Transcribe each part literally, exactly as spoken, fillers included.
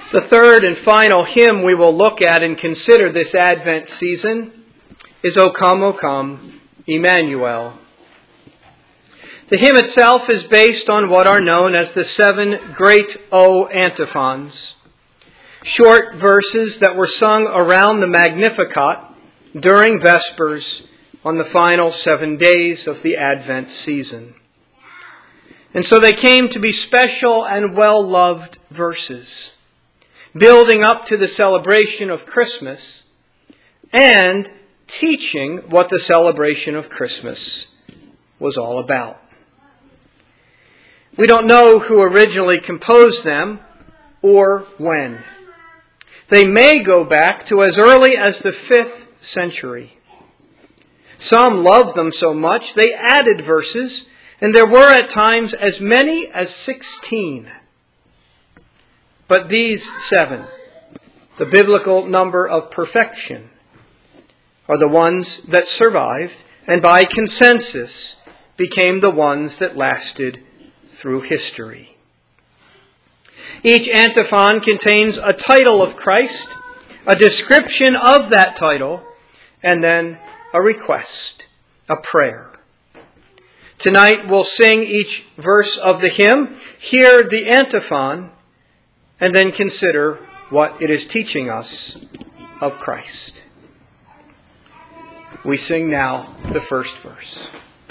The third and final hymn we will look at and consider this Advent season is O Come, O Come, Emmanuel. The hymn itself is based on what are known as the seven great O antiphons, short verses that were sung around the Magnificat during Vespers on the final seven days of the Advent season. And so they came to be special and well-loved verses, building up to the celebration of Christmas and teaching what the celebration of Christmas was all about. We don't know who originally composed them or when. They may go back to as early as the fifth century. Some loved them so much they added verses, and there were at times as many as sixteen. But these seven, the biblical number of perfection, are the ones that survived and by consensus became the ones that lasted through history. Each antiphon contains a title of Christ, a description of that title, and then a request, a prayer. Tonight we'll sing each verse of the hymn, hear the antiphon, and then consider what it is teaching us of Christ. We sing now the first verse.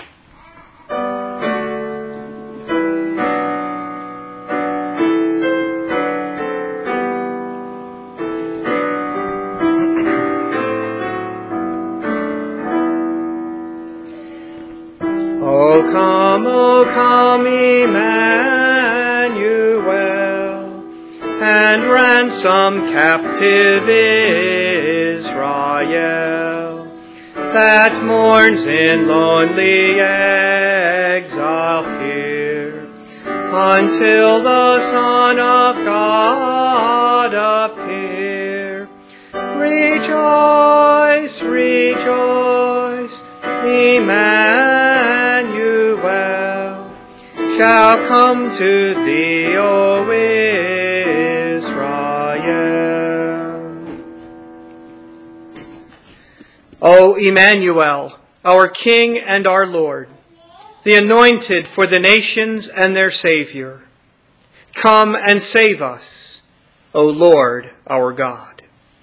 O come, O come, Emmanuel, and ransom captive Israel, that mourns in lonely exile here, until the Son of God appear. Rejoice, rejoice, Emmanuel shall come to thee, O Israel. O Emmanuel, our King and our Lord, the anointed for the nations and their Savior, come and save us, O Lord our God.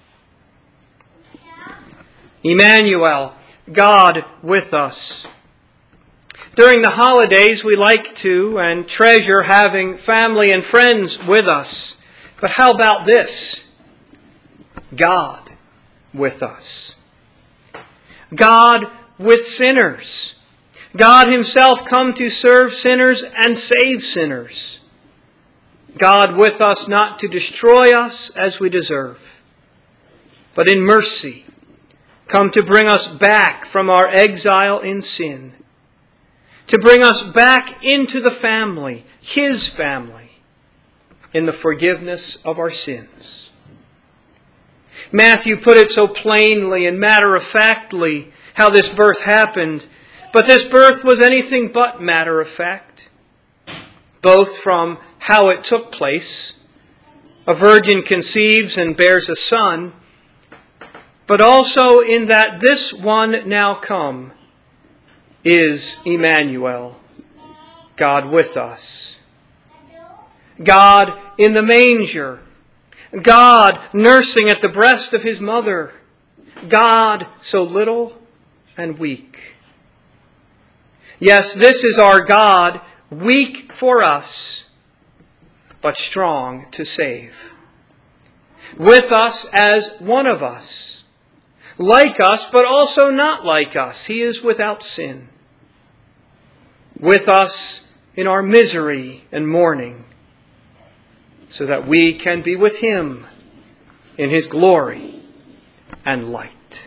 Emmanuel, God with us. During the holidays, we like to and treasure having family and friends with us. But how about this? God with us. God with sinners. God himself come to serve sinners and save sinners. God with us not to destroy us as we deserve, but in mercy come to bring us back from our exile in sin, to bring us back into the family, his family, in the forgiveness of our sins. Matthew put it so plainly and matter-of-factly how this birth happened, but this birth was anything but matter-of-fact, both from how it took place, a virgin conceives and bears a son, but also in that this one now come is Emmanuel, God with us. God in the manger. God nursing at the breast of his mother. God so little and weak. Yes, this is our God, weak for us, but strong to save. With us as one of us. Like us, but also not like us. He is without sin. With us in our misery and mourning, so that we can be with him in his glory and light.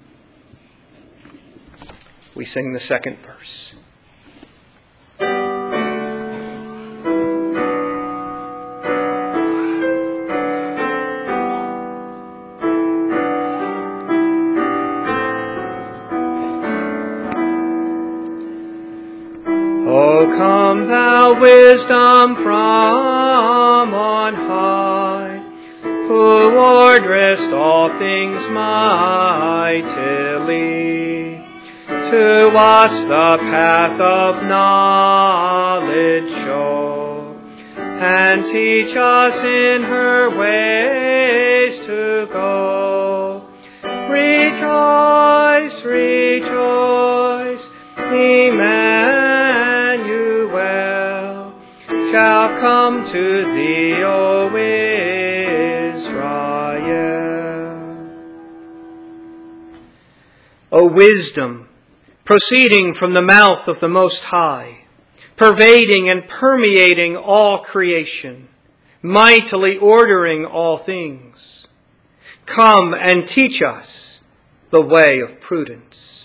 We sing the second verse. O come thou wisdom from on high, orderest all things mightily. To us the path of knowledge show, and teach us in her ways to go. Rejoice, rejoice, Emmanuel shall come to thee, O Israel. O wisdom, proceeding from the mouth of the Most High, pervading and permeating all creation, mightily ordering all things, come and teach us the way of prudence.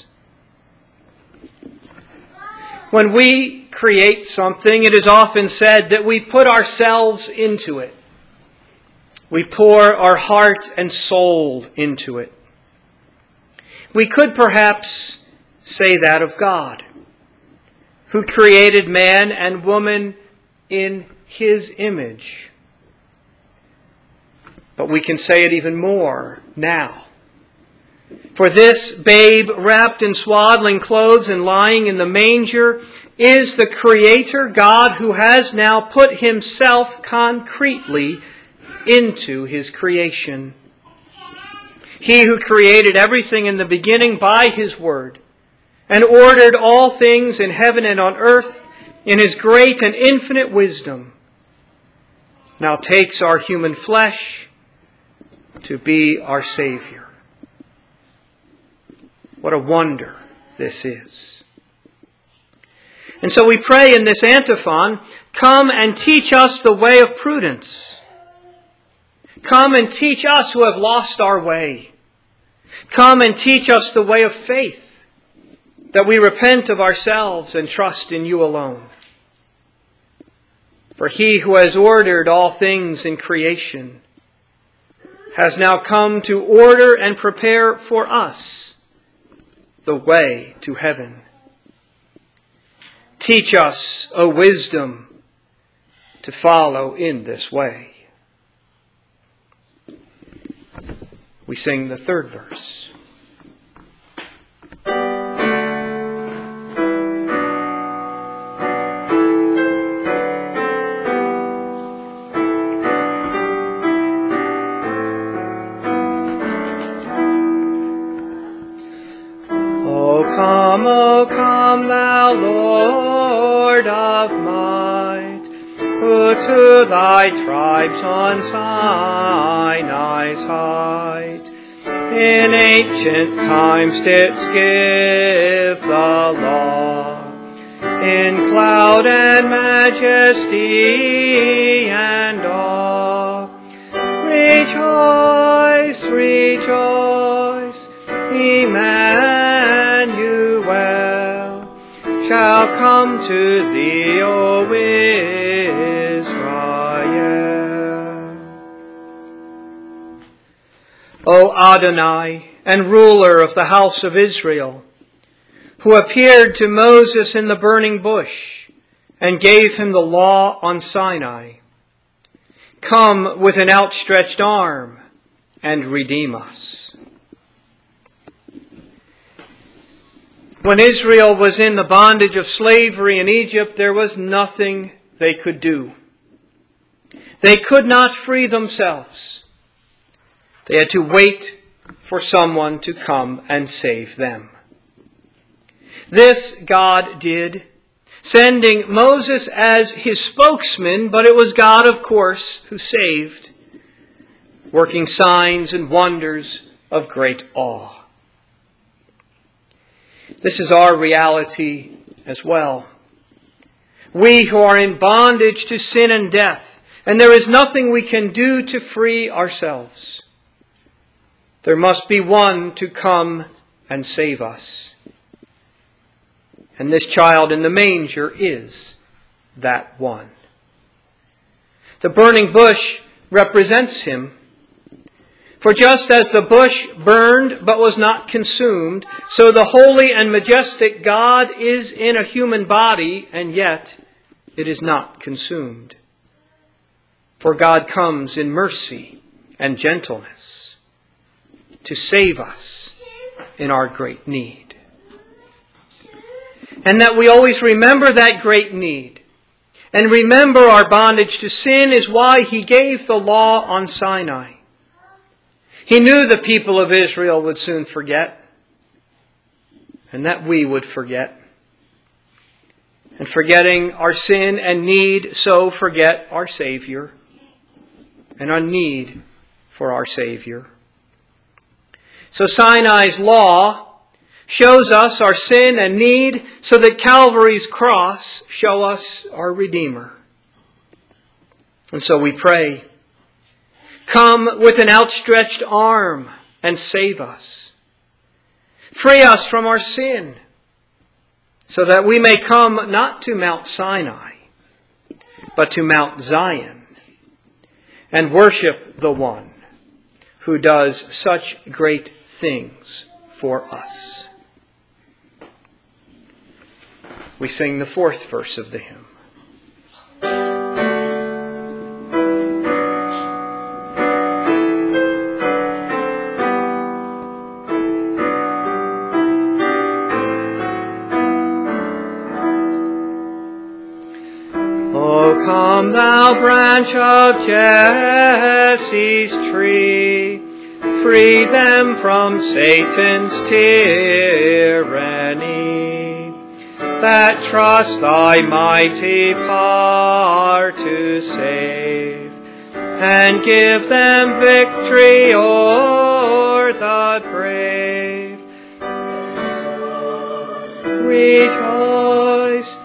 When we create something, it is often said that we put ourselves into it. We pour our heart and soul into it. We could perhaps say that of God, who created man and woman in His image. But we can say it even more now. For this babe wrapped in swaddling clothes and lying in the manger is the Creator God who has now put Himself concretely into His creation. He who created everything in the beginning by His word and ordered all things in heaven and on earth in His great and infinite wisdom, now takes our human flesh to be our Savior. What a wonder this is. And so we pray in this antiphon, come and teach us the way of prudence. Come and teach us who have lost our way. Come and teach us the way of faith, that we repent of ourselves and trust in You alone. For He who has ordered all things in creation has now come to order and prepare for us the way to heaven. Teach us, O wisdom, to follow in this way. We sing the third verse. Come, O come, thou Lord of might, who to thy tribes on Sinai's height in ancient times didst give the law, in cloud and majesty and awe. Rejoice, rejoice, Emmanuel shall come to thee, O Israel. O Adonai, and ruler of the house of Israel, who appeared to Moses in the burning bush and gave him the law on Sinai, come with an outstretched arm and redeem us. When Israel was in the bondage of slavery in Egypt, there was nothing they could do. They could not free themselves. They had to wait for someone to come and save them. This God did, sending Moses as his spokesman, but it was God, of course, who saved, working signs and wonders of great awe. This is our reality as well. We who are in bondage to sin and death, and there is nothing we can do to free ourselves. There must be one to come and save us. And this child in the manger is that one. The burning bush represents him. For just as the bush burned but was not consumed, so the holy and majestic God is in a human body, and yet it is not consumed. For God comes in mercy and gentleness to save us in our great need. And that we always remember that great need and remember our bondage to sin is why He gave the law on Sinai. He knew the people of Israel would soon forget, and that we would forget. And forgetting our sin and need, so forget our Savior and our need for our Savior. So Sinai's law shows us our sin and need so that Calvary's cross show us our Redeemer. And so we pray, come with an outstretched arm and save us. Free us from our sin so that we may come not to Mount Sinai, but to Mount Zion and worship the one who does such great things for us. We sing the fourth verse of the hymn. Come thou branch of Jesse's tree, free them from Satan's tyranny, that trust thy mighty power to save, and give them victory o'er the grave. Rejoice,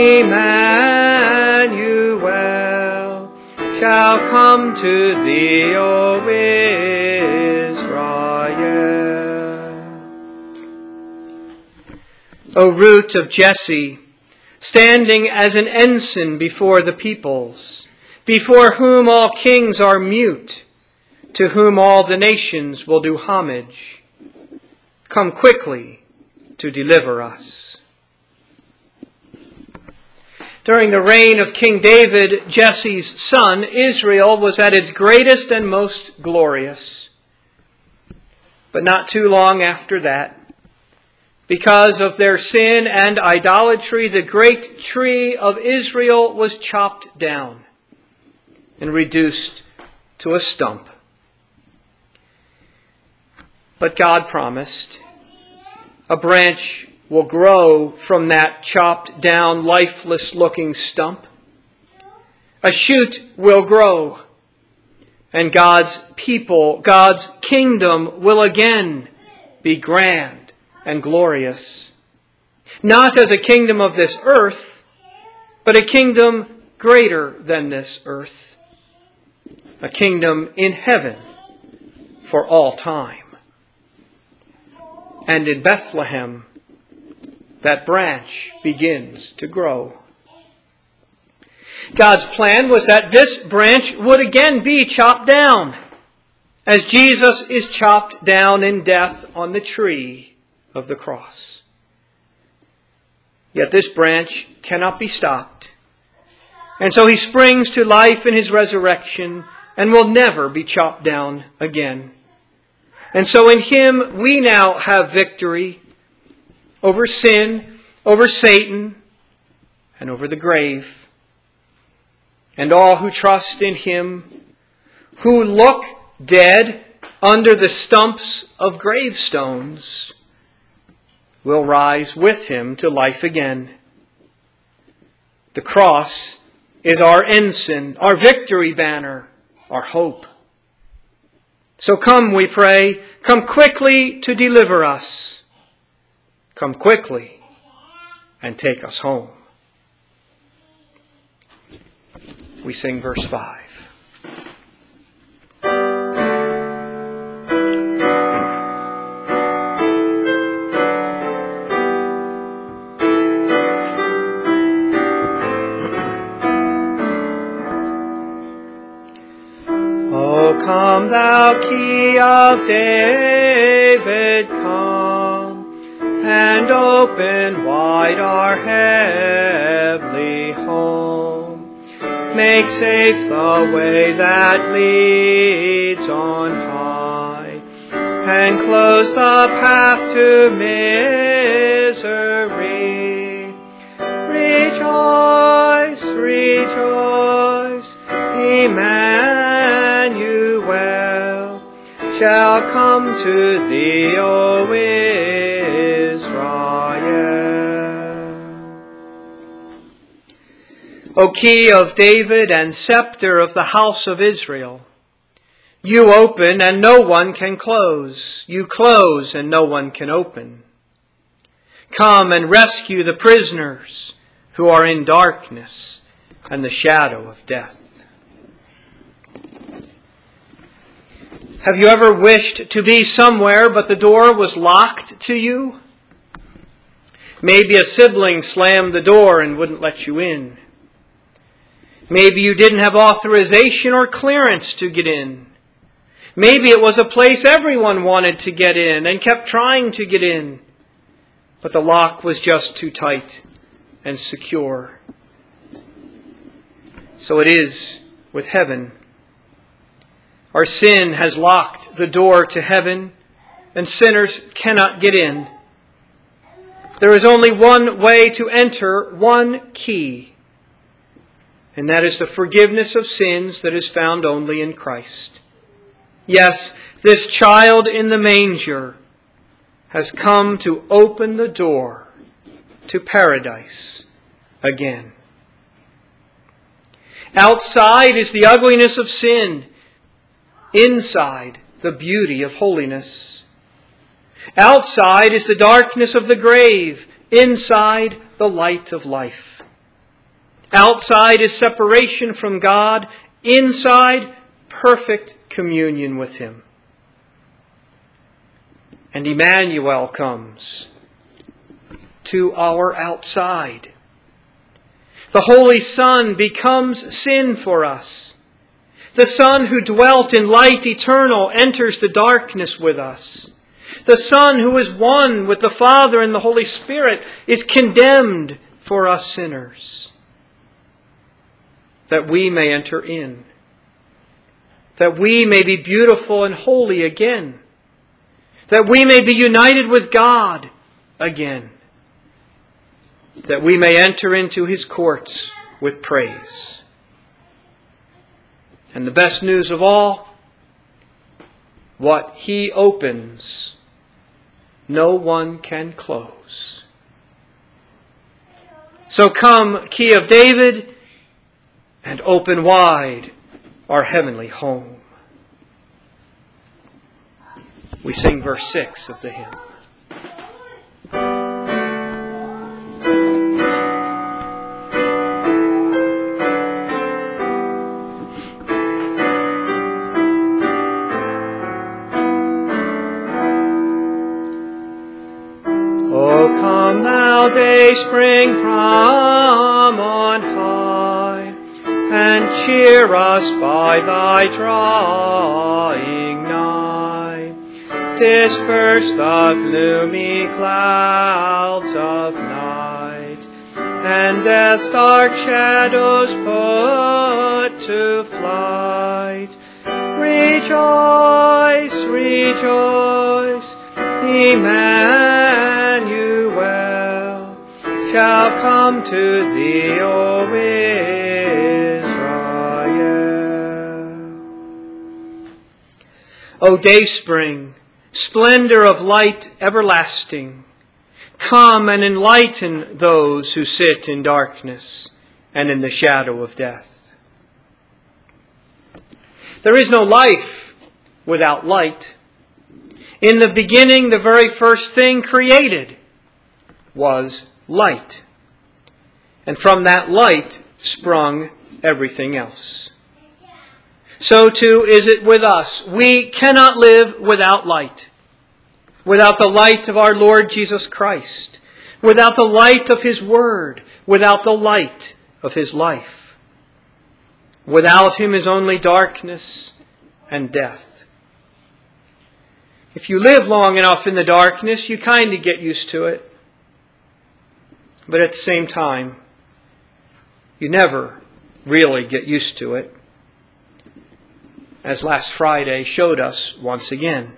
Emmanuel shall come to thee, O Israel. O root of Jesse, standing as an ensign before the peoples, before whom all kings are mute, to whom all the nations will do homage, come quickly to deliver us. During the reign of King David, Jesse's son, Israel was at its greatest and most glorious. But not too long after that, because of their sin and idolatry, the great tree of Israel was chopped down and reduced to a stump. But God promised a branch will grow from that chopped down, lifeless looking stump. A shoot will grow, and God's people, God's kingdom will again be grand and glorious. Not as a kingdom of this earth, but a kingdom greater than this earth. A kingdom in heaven for all time. And in Bethlehem, that branch begins to grow. God's plan was that this branch would again be chopped down, as Jesus is chopped down in death on the tree of the cross. Yet this branch cannot be stopped, and so he springs to life in his resurrection and will never be chopped down again. And so in him we now have victory over sin, over Satan, and over the grave. And all who trust in him, who look dead under the stumps of gravestones, will rise with him to life again. The cross is our ensign, our victory banner, our hope. So come, we pray, come quickly to deliver us. Come quickly and take us home. We sing verse five. O come thou Key of David, come, and open wide our heavenly home. Make safe the way that leads on high, and close the path to misery. Rejoice, rejoice, Emmanuel shall come to thee, O Israel. O key of David and scepter of the house of Israel, you open and no one can close. You close and no one can open. Come and rescue the prisoners who are in darkness and the shadow of death. Have you ever wished to be somewhere but the door was locked to you? Maybe a sibling slammed the door and wouldn't let you in. Maybe you didn't have authorization or clearance to get in. Maybe it was a place everyone wanted to get in and kept trying to get in, but the lock was just too tight and secure. So it is with heaven. Our sin has locked the door to heaven, and sinners cannot get in. There is only one way to enter, one key, and that is the forgiveness of sins that is found only in Christ. Yes, this child in the manger has come to open the door to paradise again. Outside is the ugliness of sin. Inside, the beauty of holiness. Outside is the darkness of the grave. Inside, the light of life. Outside is separation from God. Inside, perfect communion with Him. And Emmanuel comes to our outside. The Holy Son becomes sin for us. The Son who dwelt in light eternal enters the darkness with us. The Son who is one with the Father and the Holy Spirit is condemned for us sinners, that we may enter in, that we may be beautiful and holy again, that we may be united with God again, that we may enter into His courts with praise. And the best news of all, what He opens, no one can close. So come, Key of David, and open wide our heavenly home. We sing verse six of the hymn. Day spring from on high, and cheer us by thy drawing nigh. Disperse the gloomy clouds of night, and death's dark shadows put to flight. Rejoice, rejoice, Emmanuel shall come to thee, O Israel. O dayspring, splendor of light everlasting, come and enlighten those who sit in darkness and in the shadow of death. There is no life without light. In the beginning, the very first thing created was light. And from that light sprung everything else. So too is it with us. We cannot live without light. Without the light of our Lord Jesus Christ. Without the light of His Word. Without the light of His life. Without Him is only darkness and death. If you live long enough in the darkness, you kind of get used to it. But at the same time, you never really get used to it, as last Friday showed us once again.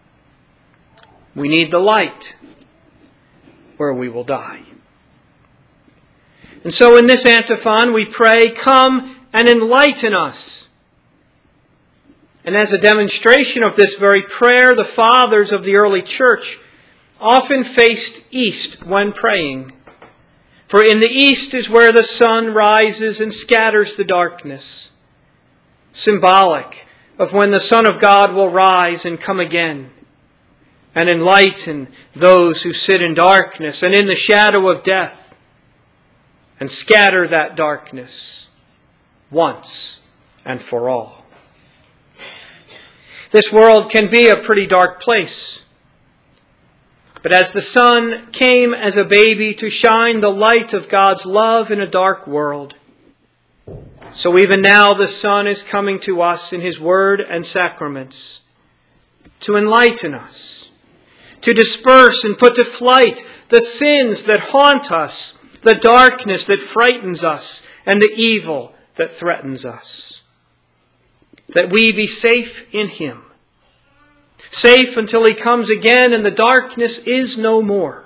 We need the light where we will die. And so in this antiphon we pray, "Come and enlighten us." And as a demonstration of this very prayer, the fathers of the early church often faced east when praying. For in the east is where the sun rises and scatters the darkness, symbolic of when the Son of God will rise and come again and enlighten those who sit in darkness and in the shadow of death, and scatter that darkness once and for all. This world can be a pretty dark place. But as the sun came as a baby to shine the light of God's love in a dark world, so even now the Son is coming to us in His Word and sacraments to enlighten us, to disperse and put to flight the sins that haunt us, the darkness that frightens us, and the evil that threatens us. That we be safe in Him. Safe until He comes again and the darkness is no more.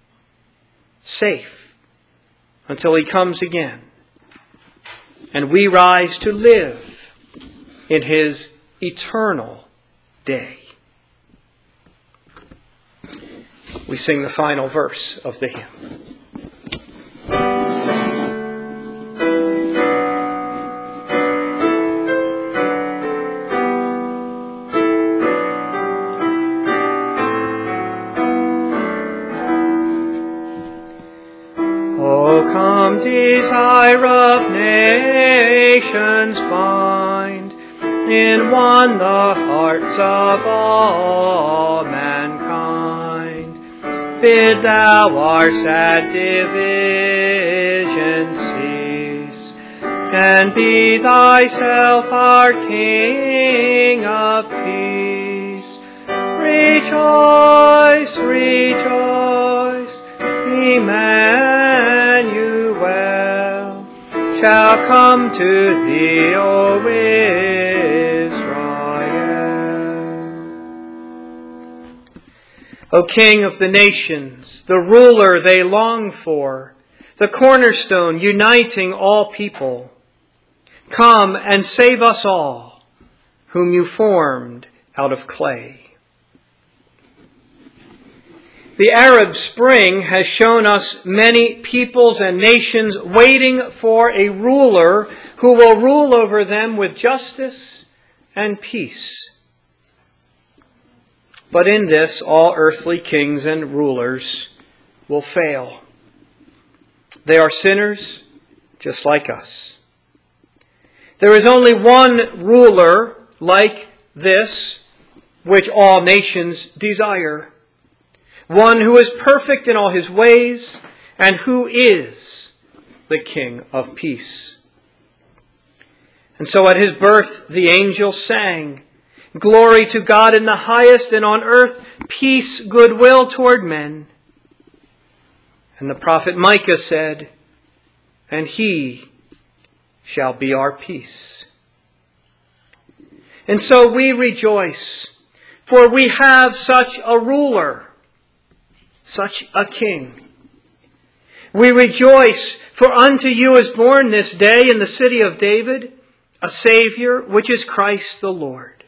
Safe until He comes again and we rise to live in His eternal day. We sing the final verse of the hymn. Desire of nations bind in one the hearts of all mankind. Bid thou our sad division cease, and be thyself our King of peace. Rejoice, rejoice, Emmanuel shall come to thee, O Israel. O King of the nations, the ruler they long for, the cornerstone uniting all people, come and save us all, whom you formed out of clay. The Arab Spring has shown us many peoples and nations waiting for a ruler who will rule over them with justice and peace. But in this, all earthly kings and rulers will fail. They are sinners just like us. There is only one ruler like this which all nations desire. One who is perfect in all his ways, and who is the King of peace. And so at his birth the angels sang, "Glory to God in the highest, and on earth peace, goodwill toward men." And the prophet Micah said, "And he shall be our peace." And so we rejoice, for we have such a ruler, such a king. We rejoice, for unto you is born this day in the city of David a Savior, which is Christ the Lord.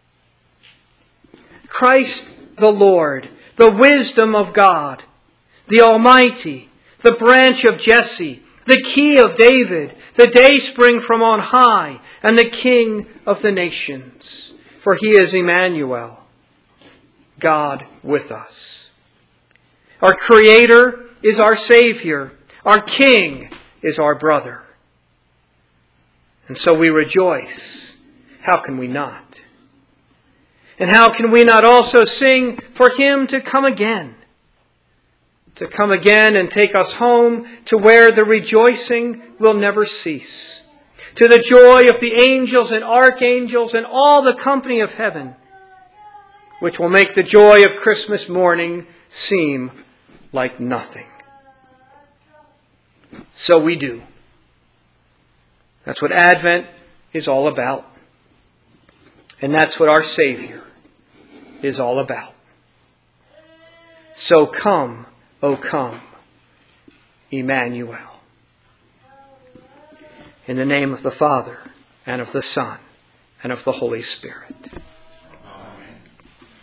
Christ the Lord, the wisdom of God, the Almighty, the branch of Jesse, the key of David, the dayspring from on high, and the King of the nations. For he is Emmanuel, God with us. Our Creator is our Savior. Our King is our brother. And so we rejoice. How can we not? And how can we not also sing for Him to come again? To come again and take us home to where the rejoicing will never cease. To the joy of the angels and archangels and all the company of heaven, which will make the joy of Christmas morning seem like nothing. So we do. That's what Advent is all about. And that's what our Savior is all about. So come, O come, Emmanuel. In the name of the Father, and of the Son, and of the Holy Spirit.